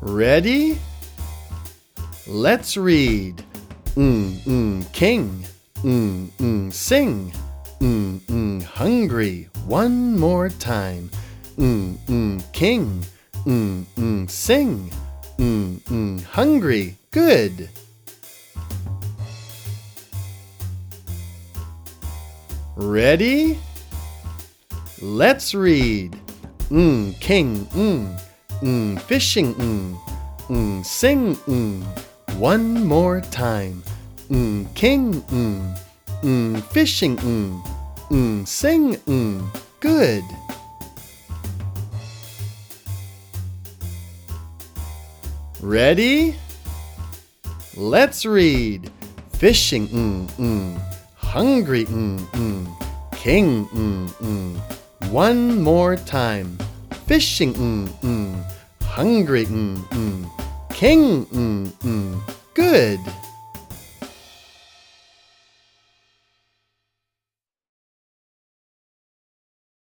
Ready? Let's read. King. Sing. Hungry. One more time. King. Sing. Hungry. Good. Ready? Let's read. King. Fishing. Sing. One more time. King. Fishing. Sing. Good. Ready? Let's read. Fishing. Hungry. King. One more time. Fishing. Hungry. King. Good.